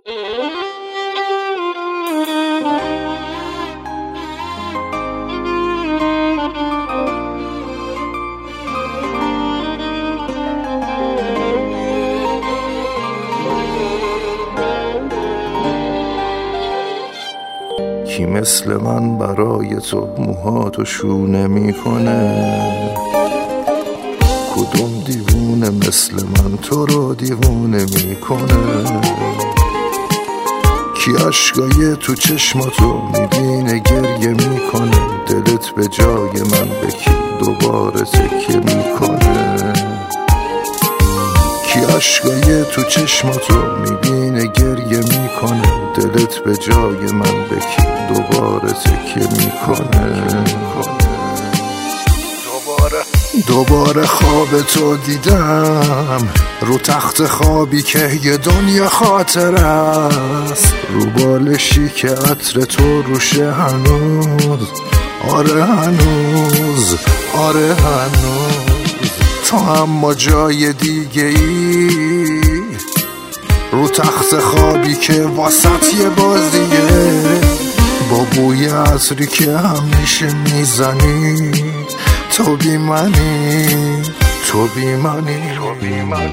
کی مثل من برای تو موهاتو شونه میکنه؟ کدوم دیوونه مثل من تو رو دیوونه میکنه؟ کی عشقای تو چشماتو میبینه گریه میکنه؟ دلت به جای من به کی دوباره تکیه میکنه؟ کی عشقای تو چشماتو میبینه گریه میکنه؟ دلت به جای من به کی دوباره تکیه میکنه؟ دوباره خواب تو دیدم رو تخت خوابی که یه دنیا خاطر است، رو بالشی که عطر تو روشه هنوز، آره هنوز، آره هنوز. تو اما جای دیگه ای، رو تخت خوابی که واسط یه بازیه، با بوی عطری که همیشه میزنی. تو بی منی، تو بی منی، تو بی منی.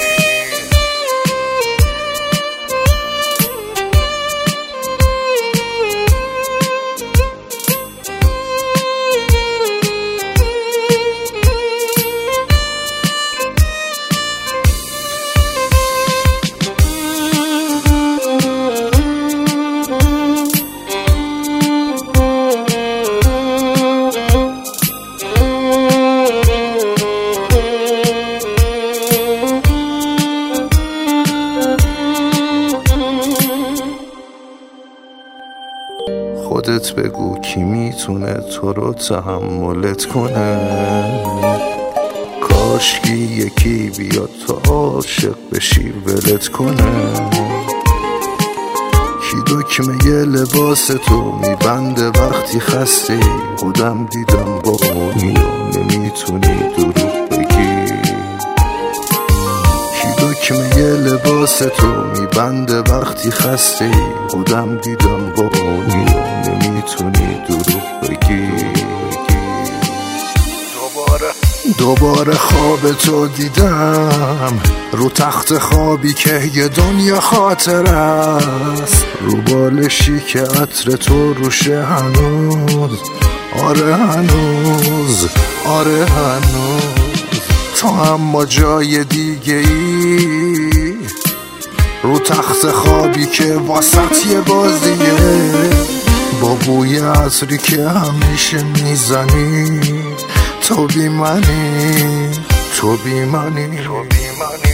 خودت بگو کی میتونه تو رو تحملت کنه؟ کاشکی یکی بیاد تو عاشق بشی ولت کنه. کی دکمه یه لباس تو میبنده وقتی خستی؟ خودم دیدم با اونی نمیتونی دروغ بگی. کی دکمه یه لباس تو میبنده وقتی خستی؟ خودم دیدم با اونی نمیتونی دروغ بگی. دوباره خواب تو دیدم رو تخت خوابی که یه دنیا خاطر است، رو بالشی که عطر تو روشه هنوز، آره هنوز، آره هنوز. تو اما جای دیگه ای، رو تخت خوابی که واسط یه بازیه، با بوی عطری که همیشه میزنی. تو بی منی، تو بی منی، تو بی منی.